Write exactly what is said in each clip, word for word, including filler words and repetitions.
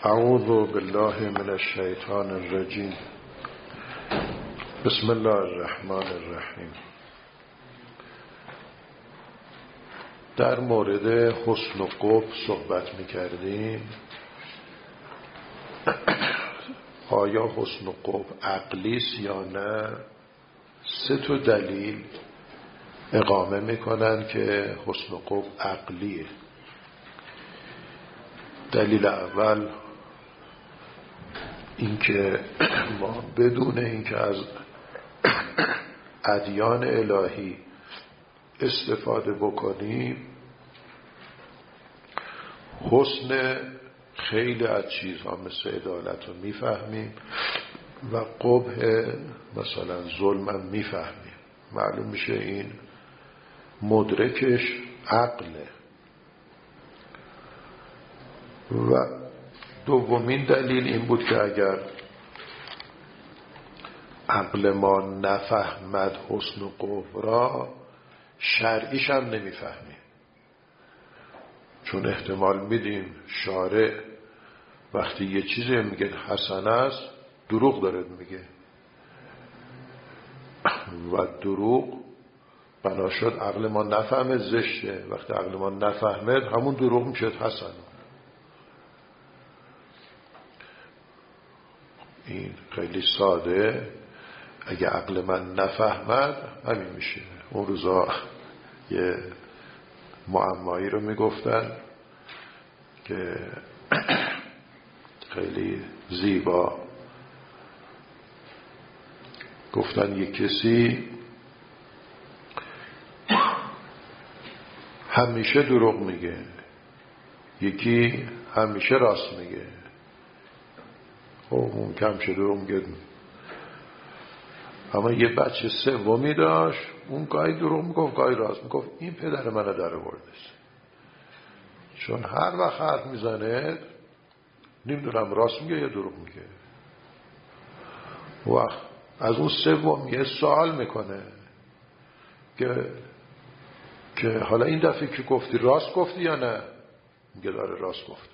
اعوذ بالله من الشیطان الرجیم. بسم الله الرحمن الرحیم. در مورد حسن و قبح صحبت می‌کردیم. آیا حسن و قبح عقلی است یا نه؟ سه تا دلیل اقامه میکنن که حسن و قبح عقلیه. دلیل اول اینکه ما بدون اینکه از ادیان الهی استفاده بکنیم حسن خیلی از چیزها مثل عدالت رو میفهمیم و قبح مثلا ظلم هم میفهمیم. معلوم میشه این مدرکش عقله. و دومین دلیل این بود که اگر عقل ما نفهمد حسن و قبح را، شرعیش هم نمیفهمیم. چون احتمال میدیم شارع وقتی یه چیزی میگه حسن است دروغ داره میگه و دروغ بنا شد عقل ما نفهمه زشته. وقتی عقل ما نفهمد همون دروغ میشه حسن. این خیلی ساده. اگه عقل من نفهمد همین میشه. اون روزا یه معمایی رو میگفتن که خیلی زیبا گفتن یک کسی همیشه دروغ میگه، یکی همیشه راست میگه. خب اون کم شده دروغ میگه. اما یه بچه سومی داشت، اون گاهی دروغ میگفت گاهی راست میگفت. این پدر منو در آورده است، چون هر وقت حرف میزنه نمیدونم راست میگه یا دروغ میگه. وقت از اون سوم یه سوال میکنه که که حالا این دفعه که گفتی راست گفتی یا نه؟ میگه داره راست گفت.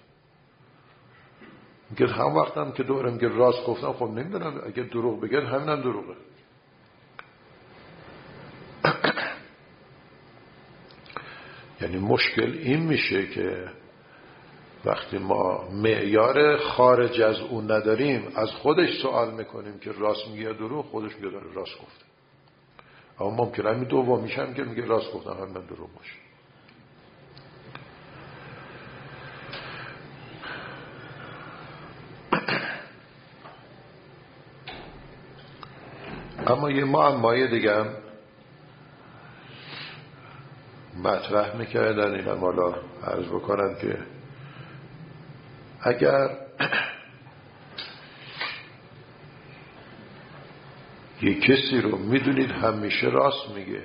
میگه هم وقتم که دوره میگه راست گفتم. خب نمیدونم اگه دروغ بگه همینم دروغه. یعنی مشکل این میشه که وقتی ما معیار خارج از اون نداریم، از خودش سوال میکنیم که راست میگه یا دروغ، خودش میگه داره راست گفته. اما ممکنه همین دومیش هم که میگه راست گفتم همینم دروغ باشه. اما یه معمای دیگه هم مطرح میکردن، این هم حالا عرض بکنم که اگر یه کسی رو میدونید همیشه راست میگه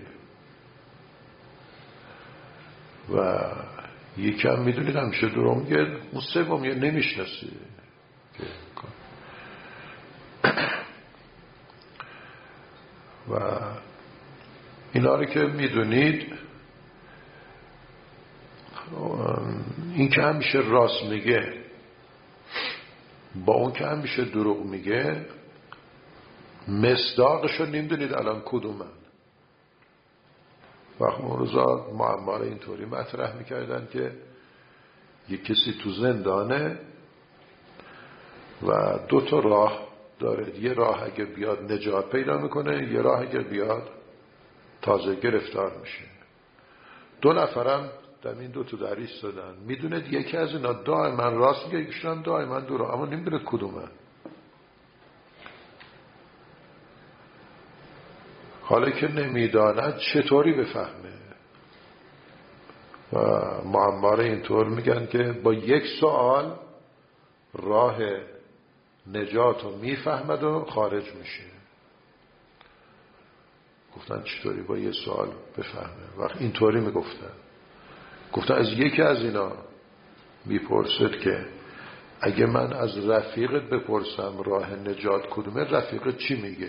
و یکی هم میدونید همیشه دروغ میگه، اون سوم یه نمیشناسی و اینا رو که میدونید، این که همیشه راست میگه با اون که همیشه دروغ میگه مصداقشو نمیدونید الان کدومن. وقت اون روزا معما رو اینطوری مطرح میکردن که یک کسی تو زندانه و دو تا راه داره. یه راه اگه بیاد نجات پیدا میکنه، یه راه اگه بیاد تازه گرفتار میشه. دو نفرم در این دو تا در ایستادن. میدونه یکی از اینا دائما راست میگه، یکیشون هم دائما دروغ، اما نمیدونه کدومه. حالا که نمیداند چطوری بفهمه؟ و معما اینطور میگن که با یک سوال راه نجات رو میفهمد و خارج میشه. گفتن چطوری با یک سوال بفهمه؟ وقت اینطوری میگفتن، گفتن از یکی از اینا میپرسد که اگه من از رفیقت بپرسم راه نجات کدومه، رفیقت چی میگه؟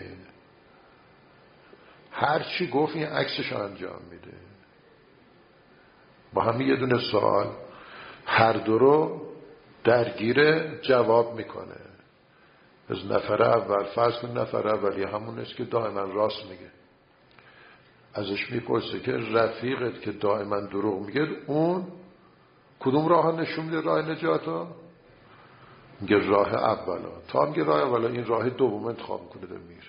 هر چی گفت این عکسش انجام میده. با همین یه دونه سوال هر دو رو درگیر جواب میکنه. از نفر اول، فرض کن نفر اولی همون است که دائما راست میگه، ازش میپرسه که رفیقت که دائما دروغ میگه اون کدوم راه ها نشون میده راه نجات ها؟ میگه راه اولا. تا میگه راه اولا، این راه دوم انتخاب میکنه داره میره،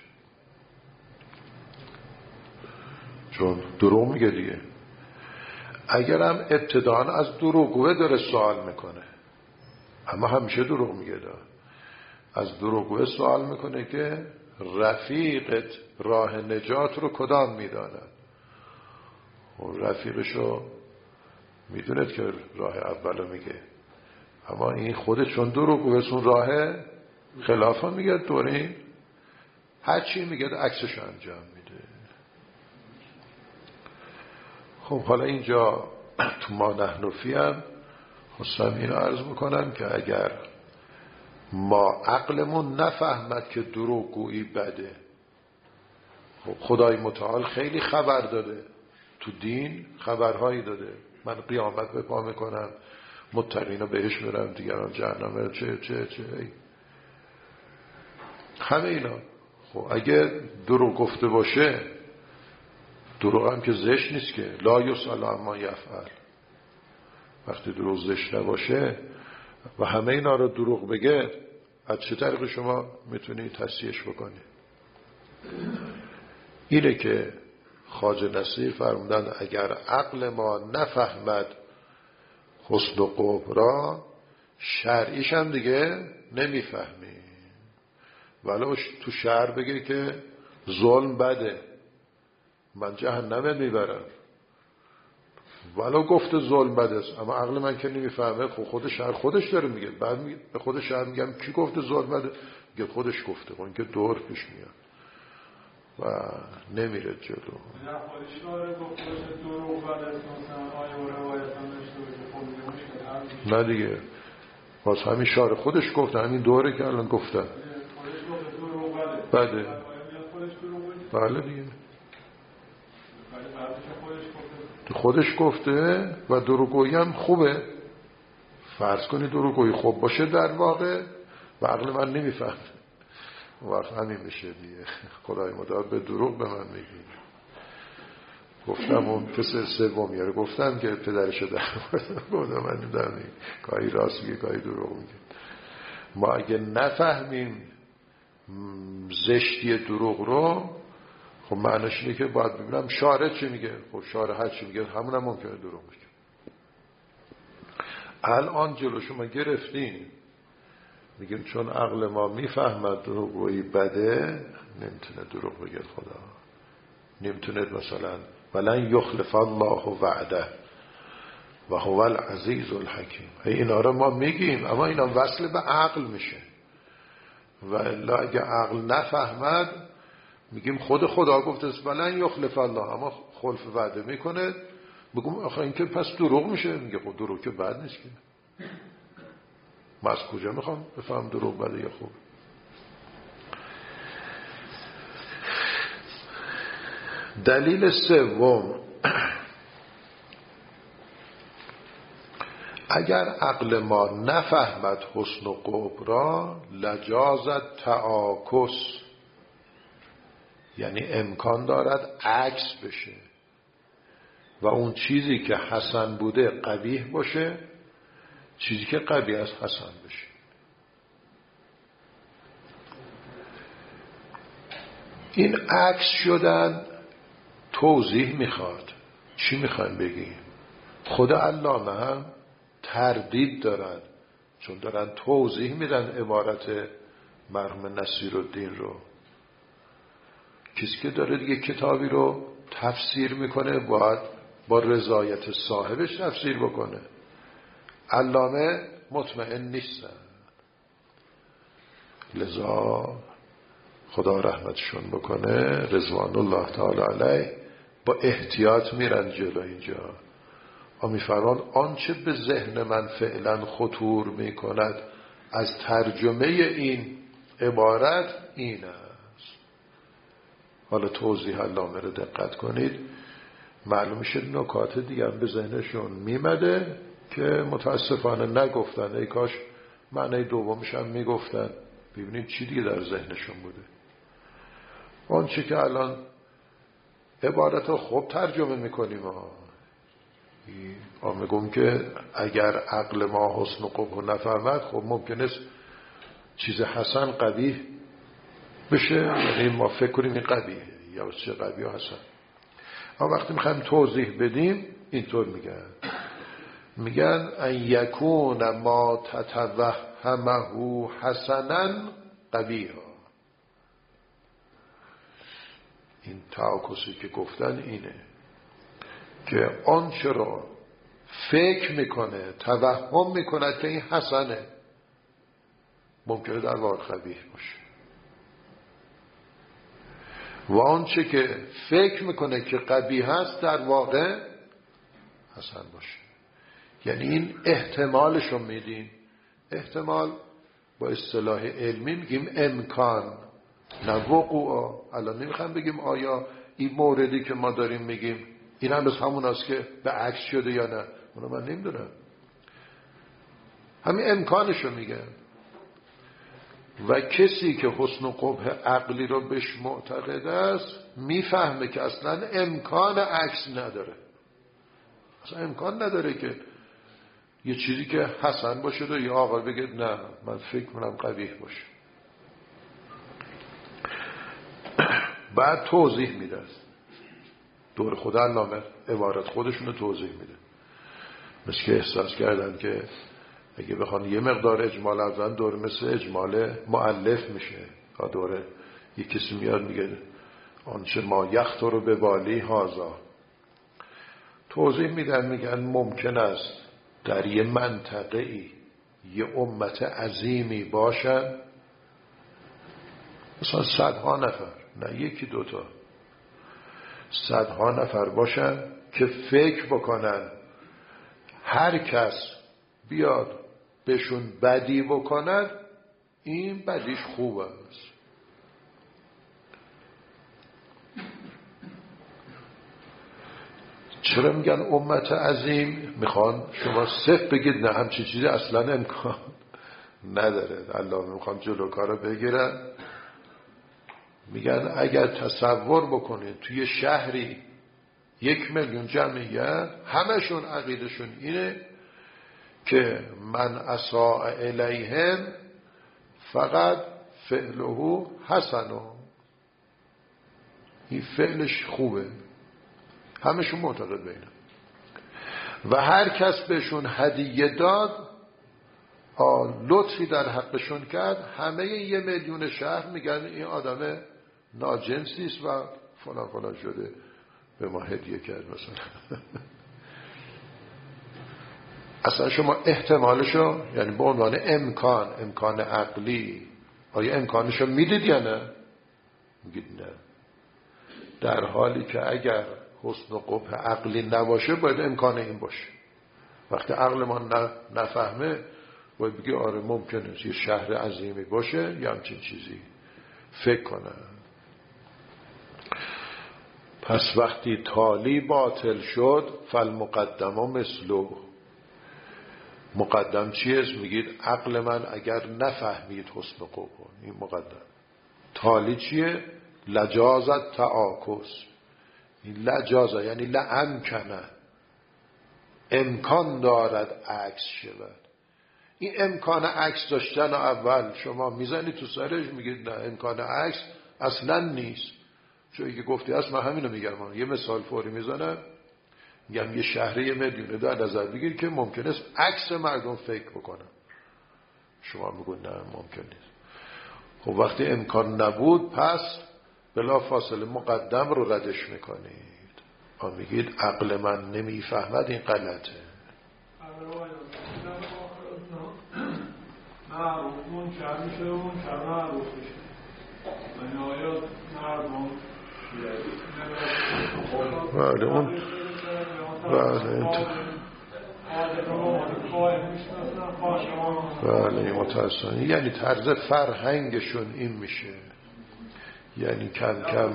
چون دروغ میگه دیگه. اگرم ابتداً از دروغگوه داره سوال میکنه، اما همیشه دروغ میگه، داره از دروغگوه سوال میکنه که رفیقت راه نجات رو کدام میداند؟ و رفیقشو میدوند که راه اولو میگه، اما این خودش چون دروغگوه سون راه خلافا میگه دورین هر چی میگه عکسش انجام میده. خب حالا اینجا تو ما نحن فی هم خواستم اینو عرض بکنم که اگر ما عقلمون نفهمد که دروغگویی بده، خب خدای متعال خیلی خبر داده، تو دین خبرهایی داده، من قیامت به پا میکنم، متقین رو بهش میرم، دیگران جهنم، چه چه چه همه اینا. خب اگه دروغ گفته باشه، دروغ هم که زشت نیست که، لا یسأل عما یفعل، وقتی دروغ زشت نباشه و همه اینا رو دروغ بگه، از چه طریق شما میتونی تصحیحش بکنی؟ اینه که خواجه نصیر فرمودن اگر عقل ما نفهمد حسن و قبح را، شرعیش هم دیگه نمیفهمی. ولو تو شعر بگه که ظلم بده، من جهنم میبرم، ولو گفته ظلم بده است، اما عقل من که نمیفهمه. خب خود شعر خودش داره میگه، بعد می... به خود شعر میگم کی گفته ظلم بده؟ میگه خودش گفته. خب این که دور پیش میاد و نمیره جلو. نه دیگه، باز همین شعر خودش گفته، همین دوره که الان گفته بده. بله دیگه، خودش گفته و دروغگویی هم خوبه. فرض کنی دروغگویی خوب باشه در واقع و عقل من نمیفهمه، وقت همین میشه دیگه. خدای متعال به دروغ به من میگی. گفتم اون پسر سومیه رو گفتم که پدرشو در گفتم من نمیدونم گاهی راست میگه گاهی دروغ میگه. ما اگه نفهمیم زشتی دروغ رو، خب معنیش اینه که باید ببینم شارع چی میگه. خب شارع هر چی میگه همون هم ممکنه دروغ میگه. الان جلو شما گرفتیم، میگیم چون عقل ما میفهمد دروغگویی بده، نمیتونه دروغ بگه. خدا نمیتونه مثلا ولن یخلف الله وعده و هو العزیز الحکیم. اینا رو ما میگیم، اما اینا وصل به عقل میشه. و الا اگه عقل نفهمد، میگیم خود خدا گفته است ولن یخلف الله، اما خلف وعده میکنه. بگم آخه این که پس دروغ میشه. میگه خود دروغ که بد نیست که، من از کجا میخوام بفهم دروغ بده یا خوب؟ دلیل سوم، اگر عقل ما نفهمد حسن و قبح را لجازت تعاکس، یعنی امکان دارد عکس بشه و اون چیزی که حسن بوده قبیح باشه، چیزی که قبیح است حسن بشه. این عکس شدن توضیح میخواد. چی میخوایم بگیم؟ خود علامه هم تردید دارن، چون دارن توضیح میدن عبارت مرحوم نصیرالدین رو. کسی که داره دیگه کتابی رو تفسیر میکنه باید با رضایت صاحبش تفسیر بکنه. علامه مطمئن نیستن، لذا خدا رحمتشون بکنه رضوان الله تعالی علیه، با احتیاط میرن جلو اینجا. میفرمان آنچه به ذهن من فعلا خطور میکند از ترجمه این عبارت این است. حالا توضیح علامه رو دقت کنید، معلوم میشه نکات دیگه هم به ذهنشون میمده که متاسفانه نگفتن. ای کاش معنی دومش هم میگفتن. ببینید چی دیگه در ذهنشون بوده. اون چی که الان عبارت رو خوب ترجمه میکنیم ها ما میگم که اگر عقل ما حسن و قبح نفهمد خب ممکن است چیز حسن قبیح بشه، یعنی ما فکر کنیم این قبیحه یا چه قبیح و حسن. اما وقتی میخوایم توضیح بدیم اینطور میگن میگن ان یکون ما تتوهمه حسنا قبیحا. این تعاکسی که گفتن اینه که آنچه را فکر میکنه توهم میکنه که این حسنه ممکنه در واقع قبیح باشه، و آنچه که فکر میکنه که قبیح هست در واقع حسن باشه. یعنی این احتمالش رو میدیم. احتمال با اصطلاح علمی میگیم امکان، نه وقوع. الان نمیخوام بگیم آیا این موردی که ما داریم میگیم این هم بس همون است که به عکس شده یا نه، اونو من نمیدونم. همین امکانشو میگه. و کسی که حسن و قبح عقلی رو بهش معتقد است میفهمه که اصلا امکان عکس نداره. اصلا امکان نداره که یه چیزی که حسن باشه و یه آقا بگه نه من فکر کنم قبیح باشه. بعد توضیح میده. دور خدا علامه عبارت خودشونو توضیح میده. مثل که احساس کردن که اگه بخوان یه مقدار اجمال افزن دور مثل اجمال مؤلف میشه. دوره یه کسی میاد میگه آنچه ما یخت رو به بالی هازا. توضیح میدن میگن ممکن است در یه منطقه ای یه امت عظیمی باشن، مثلا صدها نفر، نه یکی دوتا، صدها نفر باشن که فکر بکنن هر کس بیاد بهشون بدی بکند این بدیش خوب است. چرا میگن امت عظیم؟ میخوان شما صفر بگید نه همچین چیزی اصلا امکان نداره. الله میخوان جلو کارو بگیرن. میگن اگر تصور بکنید توی شهری یک میلیون جمعیت همشون عقیدشون اینه که من اساء الیهم فقط فعله حسنه، این فعلش خوبه، همشون معتقد به اینه. و هر کس بهشون هدیه داد لطفی در حقشون کرد همه یه میلیون شهر میگن این آدم ناجنسیست و فلان فلان شده به ما هدیه کرد مثلا. اصلا شما احتمالشو یعنی به عنوان امکان، امکان عقلی، آیا امکانشو میدید یا نه؟ میگید نه. در حالی که اگر حسن و قبح عقلی نباشه باید امکان این باشه. وقتی عقل ما نفهمه باید بگی آره ممکنه یه شهر عظیمی باشه یا همچین چیزی فکر کنه. پس وقتی تالی باطل شد فالمقدم مثلو. مقدم چیست؟ میگید عقل من اگر نفهمید حسن و قبح، این مقدم. تالی چیه؟ لجازت تعاکس. این لجازه یعنی لامکنه، امکان دارد عکس شود. این امکان عکس داشتن اول شما میزنید تو سرش میگید نه امکان عکس اصلا نیست. چون که گفتی اصلا من همینو میگم. یه مثال فوری میزنم میگم یه شهر یه میلیونه در نظر بگیر که ممکن است عکس مردم فکر بکنن. شما میگید نه ممکن نیست. خب وقتی امکان نبود پس بلا فاصله مقدم رو ردش میکنید. ها میگید عقل من نمیفهمد این غلطه. معروف منکر میشه و منکر معروف میشه. من آیا مردم بله اون بله بله متاسفانه یعنی طرز فرهنگشون این میشه. یعنی کم کم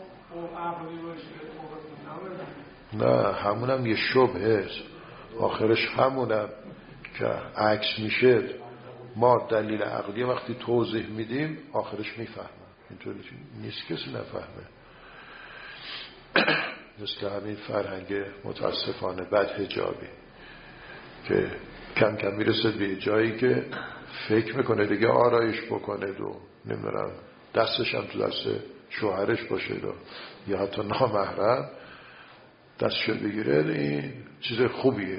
نه همونم یه شبهه است. آخرش همونم که عکس میشه ما دلیل عقلی وقتی توضیح میدیم آخرش میفهمن. اینطوری نیست کسی نفهمه. مثل همین فرهنگ متاسفانه بد حجابی که کم کم میرسه به جایی که فکر میکنه دیگه آرایش بکنه دو نمیدونم دستش هم تو دست شوهرش باشه دو یا حتی نامحرم دستشو بگیره این چیز خوبیه.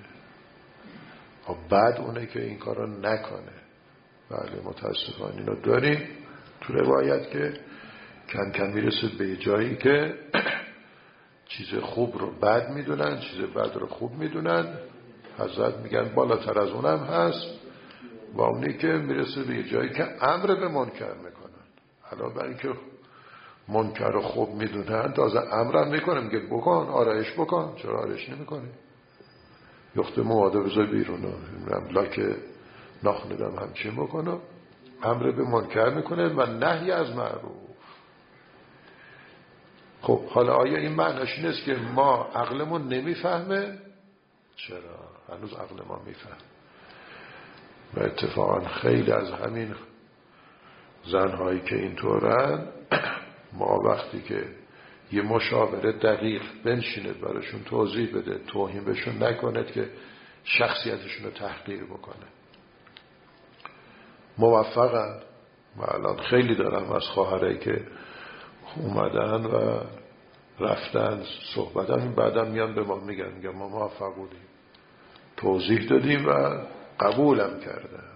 بعد اونه که این کارو نکنه. بله متاسفانه اینو داریم تو روایت که کم کم میرسه به جایی که چیز خوب رو بد میدونن، چیز بد رو خوب میدونن. حضرت میگن بالاتر از اونم هست و اونی که میرسه به جایی که امر به منکر میکنن. علاوه بر اینکه منکر رو خوب میدونن تازه امرم میکنه، میگه بکن آرایش بکن. چرا آرایش نمیکنی؟ یخت مواده بذار بیرون لاک ناخندم همچین بکنه. امر به منکر میکنه و نهی از معروف. خب حالا آیا این معنیش نیست که ما عقلمون نمیفهمه؟ چرا؟ هنوز عقل ما میفهم. و اتفاقا خیلی از همین زنهایی که اینطورن ما وقتی که یه مشاوره دقیق بنشیند براشون توضیح بده، توهین بهشون نکند که شخصیتشون رو تحقیر بکنه، موفقن. و الان خیلی دارم از خواهرایی که اومدن و رفتن صحبتن بعدم میان به ما میگن میگن ما موفق بودیم، توضیح دادیم و قبولم کردن.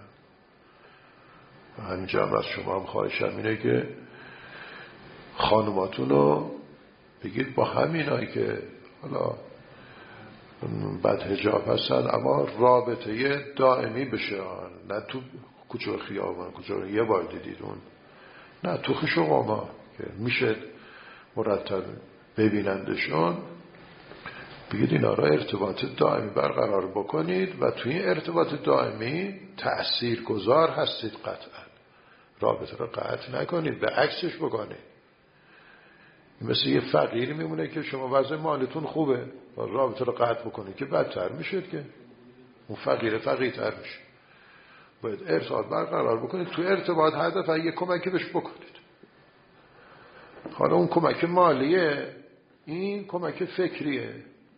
و همینجا هم از شما هم خواهشم اینه که خانماتون رو بگید با همینایی که حالا بد حجاب هستن اما رابطه دائمی بشه، نه تو کوچه خیابان کوچه یه بار دیدید اون، نه تو خشوقاما که میشه مرتب ببینندشون. بگید اینا را ارتباط دائمی برقرار بکنید و توی این ارتباط دائمی تأثیر گذار هستید. قطعا رابطه را قطع نکنید، به عکسش بکنید. مثل یه فقیری میمونه که شما وضع مالتون خوبه و رابطه را قطع بکنید که بدتر میشید، که اون فقیر فقیرتر میشه. باید ارتباط برقرار بکنید. تو ارتباط هدف یه کمکی بهش بکنید. حالا اون کمک مالیه، این کمک فکریه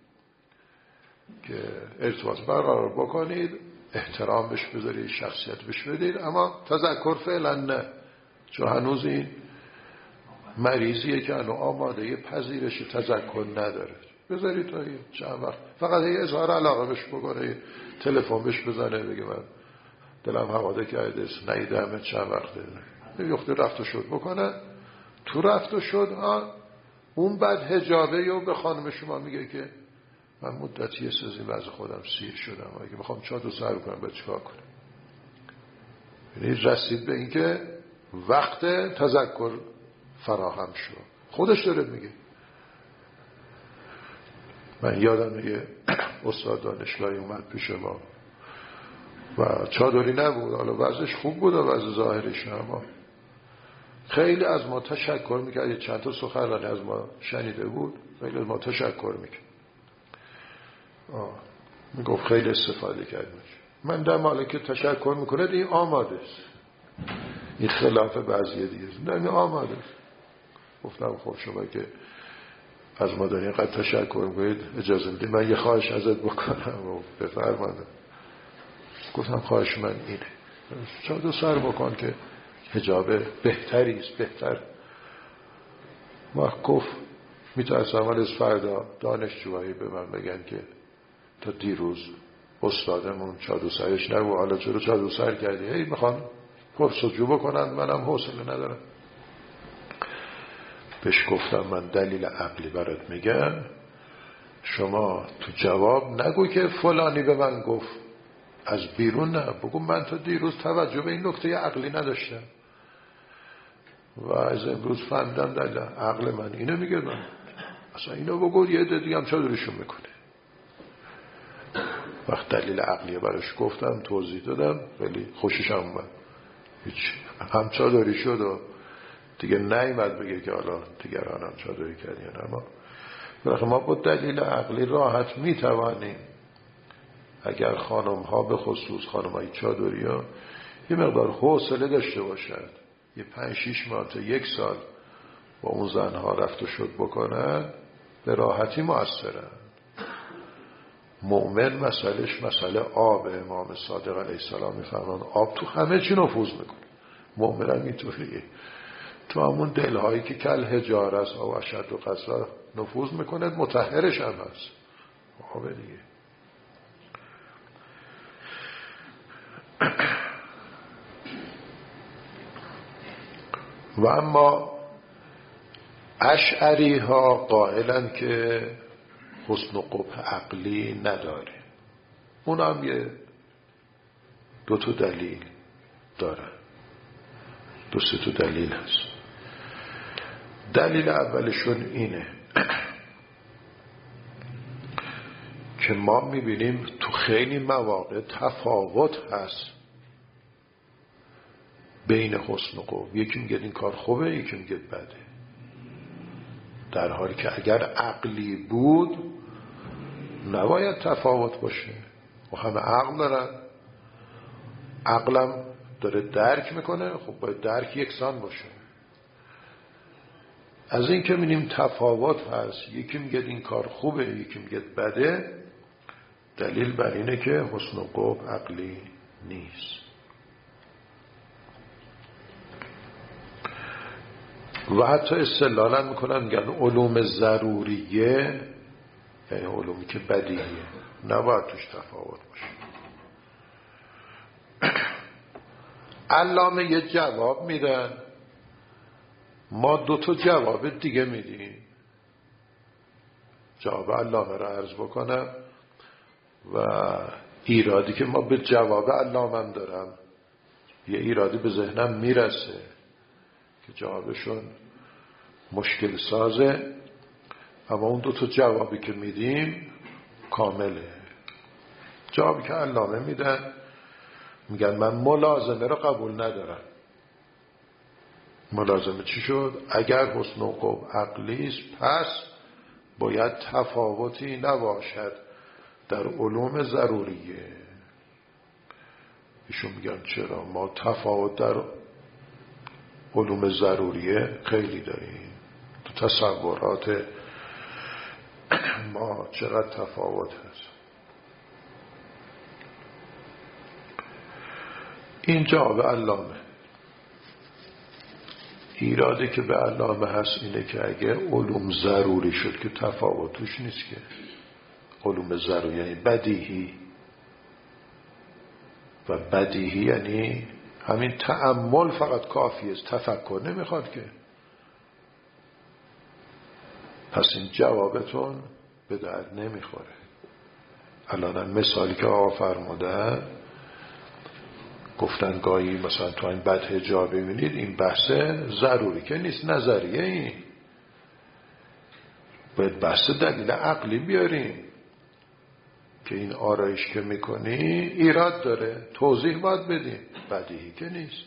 که ارتباط برقرار بکنید، احترام بهش بذارید، شخصیت بهش بدید، اما تذکر فعلا نه، چون هنوز این مریضیه که هنوز آماده پذیرش تذکر نداره. بذارید تا چند وقت فقط یه اظهار علاقه بهش بکنه، تلفن بهش بزنه بگه من دلم حواده کرده نیدم چند وقته، یخته رفت و شد بکنه. تو رفت و شد ها اون بعد حجابه یا به خانم شما میگه که من مدتی یه سازی وضع خودم سیر شدم، اگه بخوام چاد و سر کنم باید چکار کنم. یعنی رسید به این که وقت تذکر فراهم شد. خودش داره میگه. من یادم یه استاد دانشگاهی اومد پیش ما و چادری نبود، حالا وضعش خوب بود و وضع ظاهرش، اما خیلی از ما تشکر میکرد. یه چند تا سخنرانی از ما شنیده بود، خیلی از ما تشکر میکرد، میگفت خیلی استفاده کردیم. من در مالی که تشکر میکنه این آماده است، این خلاف بعضیه دیگه نه، این آماده است. گفتم خب شما که از ما دارین اینقدر تشکر میکنید اجازه میدید من یه خواهش ازت بکنم و بفرمایید. گفتم خواهش من اینه، چاد و سر بکن که حجاب بهتری است، بهتر. وقت گفت میترسم از فردا دانشجوهایی به من بگن که تا دیروز استادمون چاد و سرش نبود، حالا چرا چاد و سر کردی؟ هی میخوان پرسجو بکنن، منم حوصله ندارم. بهش گفتم من دلیل عقلی برات میگم، شما تو جواب نگو که فلانی به من گفت، از بیرون نه، بگو من تا دیروز توجه به این نکته عقلی نداشتم و از امروز فهمیدم دلیل عقل من اینو میگه. من اصلا اینو بگو یه ده دیگه هم چادرشون میکنه. وقت دلیل عقلیه براش گفتم، توضیح دادم، خیلی خوشش اومد. هیچ هم چادری شد و دیگه نیامد بگه که حالا دیگران هم چادری کردین. اما برای ما با دلیل عقلی راحت میتوانیم، اگر خانم ها به خصوص خانم های چادری ها یه مقدار حوصله داشته باشد، یه پنج شیش ماه تا یک سال با اون زنها رفت و شد بکنن، به راحتی مؤثرن. مؤمن مسئلهش مسئله آب. امام صادق علیه السلام میفرمان آب تو همه چی نفوذ میکنه. مؤمن هم اینطوریه، تو همون دلهایی که کل حجاره است او اشد و قسوه نفوذ میکنه، مطهرش هم هست. آب دیگه. و اما اشعری ها قائلن که حسن و قبح عقلی نداره. اون هم یه دو تا دلیل داره، دو سه تا دلیل هست. دلیل اولشون اینه که ما میبینیم تو خیلی مواقع تفاوت هست بین حسن و قبح. یکی میگه این کار خوبه، یکی میگه بده، در حالی که اگر عقلی بود نباید تفاوت باشه و همه عقل دارن، عقلم داره درک میکنه، خب باید درک یکسان باشه. از این که می‌بینیم تفاوت هست، یکی میگه این کار خوبه، یکی میگه بده، دلیل بر اینه که حسن و قبح عقلی نیست. و حتی استدلال میکنن میگن علوم ضروریه، یعنی علومی که بدیهیه، نباید توش تفاوت باشه. علامه یه جواب میدن، ما دو تا جواب دیگه میدیم. جواب علامه رو عرض بکنم و ایرادی که ما به جواب علامه دارم، یه ایرادی به ذهنم میرسه که جوابشون مشکل سازه، اما اون دو تا جوابی که میدیم کامله. جوابی که علامه میدن، میگن من ملازمه رو قبول ندارم. ملازمه چی شد؟ اگر حسن و قبح عقلی است، پس باید تفاوتی نباشد در علوم ضروریه. ایشون میگن چرا؟ ما تفاوت در علوم ضروریه خیلی داریم، تو تصورات ما چقدر تفاوت هست. این جواب علامه. ایرادی که به علامه هست اینه که اگه علوم ضروری شد که تفاوت توش نیست، که علوم ضروری یعنی بدیهی، و بدیهی یعنی همین تأمل فقط کافیه، تفکر نمیخواد که. پس این جوابتون به درد نمیخوره. الان مثالی که آقا فرمودن، گفتن گاهی مثلا تو این بدح جا ببینید، این بحث ضروری که نیست، نظریه. این باید بحث دلیل عقلی بیاریم که این آرایش که میکنی ایراد داره، توضیح باید بدیم، بدیهی که نیست.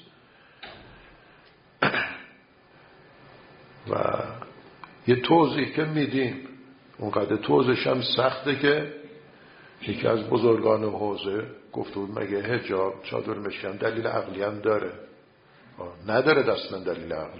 و یه توضیح که میدیم اونقدر توضیحش هم سخته که یکی از بزرگان حوزه گفته بود مگه حجاب چادر مشکم دلیل عقلی هم داره؟ نداره دستن دلیل عقلی.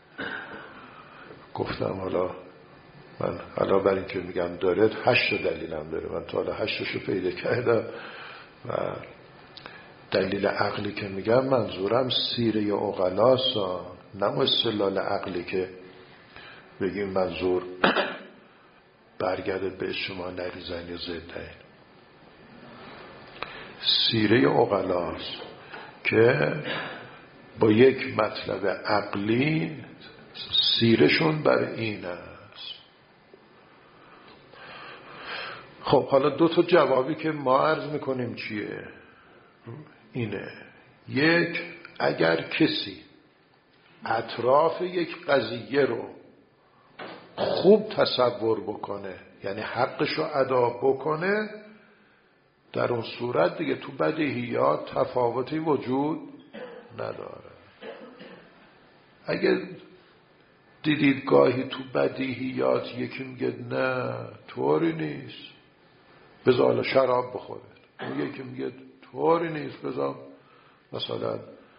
گفتم حالا من حالا برای این که میگم داره، هشت دلیل هم داره. من تا حالا هشتشو پیدا کردم و دلیل عقلی که میگم منظورم سیره عقلاست، نه استدلال عقلی که بگیم منظور برگرده به شما نریزن یا زدن. سیره عقلاست که با یک مطلب عقلی سیرشون بر این است. خب حالا دو تا جوابی که ما عرض میکنیم چیه؟ اینه: یک، اگر کسی اطراف یک قضیه رو خوب تصور بکنه، یعنی حقش رو ادا بکنه، در اون صورت دیگه تو بدیهیات تفاوتی وجود نداره. اگه دیدید گاهی تو بدیهیات یکی میگه نه طوری نیست، بذار شراب بخوره، اون یکی میگه طوری نیست، بذار مثلا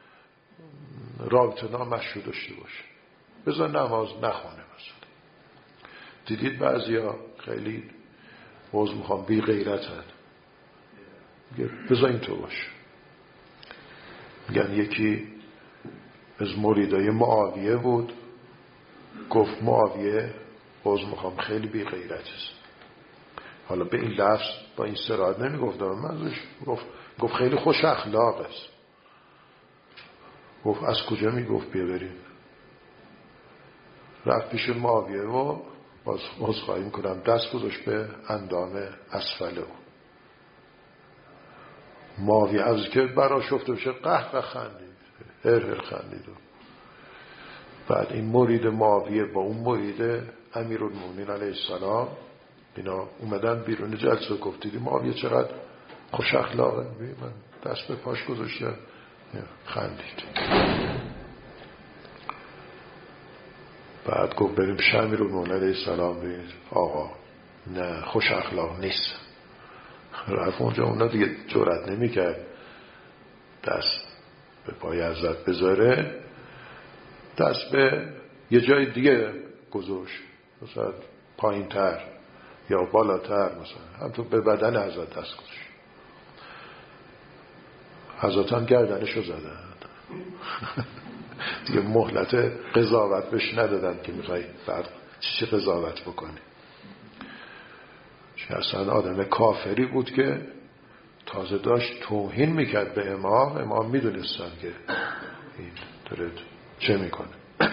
رابطه نامشروع داشته باشه، بذار نماز نخونه مثلا. دیدید بعضیا خیلی موضوع میخوام بی غیرتن، بذار این تو باشه. میگن یکی از مریدای معاویه بود، گفت معاویه موضوع میخوام خیلی بی غیرت است. حالا به این لفظ با این صراحت نمیگفتم، منظورش گفت گفت خیلی خوش اخلاق است. گفت از کجا میگفت بیا بریم؟ رفت پیش معاویه و باز عذرخواهی میکنم دست گذاشت به اندام اسفل او. معاویه از که برآشفته بشه قهقه خندید، هر هر خندید. بعد این مرید معاویه با اون مرید امیرالمومنین علیه السلام اینا اومدن بیرون جلسه، گفتید معاویه چقدر خوش اخلاقه، من دست به پاش گذاشتم خندید. بعد گفت بریم پیش امیرالمومنین علیه السلام ببینید آقا نه خوش اخلاق نیست. رفت اونجا، اونا دیگه جرئت نمی‌کرد دست به پای حضرت بذاره، دست به یه جای دیگه گذاشت، مثلا پایین تر یا بالاتر، مثلا همطور به بدن حضرت دست گذاشت. حضرت هم گردنشو زدن دیگه مهلت قضاوت بهش ندادن که میخوای بعد چی قضاوت بکنی. اصلا آدم کافری بود که تازه داشت توهین میکرد به امام. امام میدونستن که این داره چه میکنه.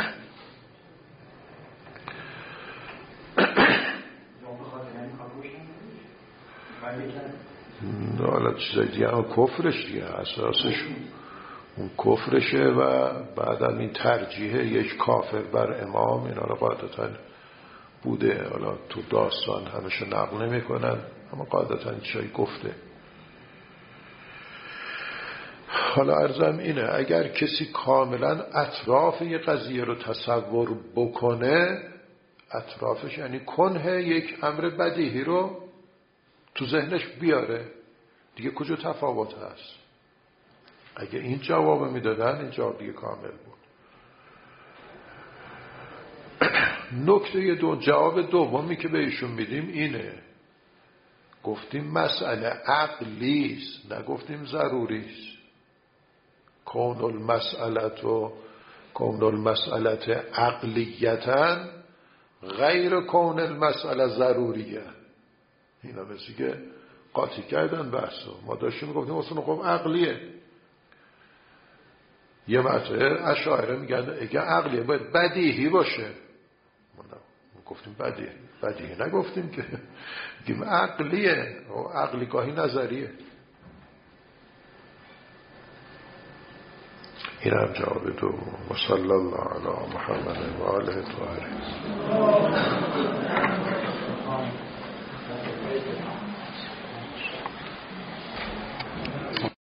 حالا چیزای دیگه هم کفرش دیگه اساسش اون کفرشه و بعدم این ترجیح یک کافر بر امام، اینا رو قاعدتا بوده. حالا تو داستان همشو نقل نمی کنن اما قاعدتا چای گفته. حالا عرضم اینه اگر کسی کاملا اطراف یه قضیه رو تصور بکنه، اطرافش یعنی کنه یک امر بدیهی رو تو ذهنش بیاره، دیگه کجا تفاوت هست؟ اگه این جواب میدادن این جواب دیگه کامل بود. نکته دو جواب دومی که به ایشون میدیم اینه، گفتیم مسئله عقلیست نگفتیم ضروریست. کون المسئله و کون المسئله عقلیتا غیر کون المسئله ضروریه. اینا مثل که قاطی کردن بحثو. ما داشتیم میگفتیم اصلا خب عقلیه. یه مطلب اشاعره میگن اگه عقلیه باید بدیهی باشه. ما گفتیم بدیهی بدیهی نگفتیم که گیم عقلیه و عقلی گاهی نظریه. این هم جواب دو. و صلی الله علی محمد و آله الطاهرین.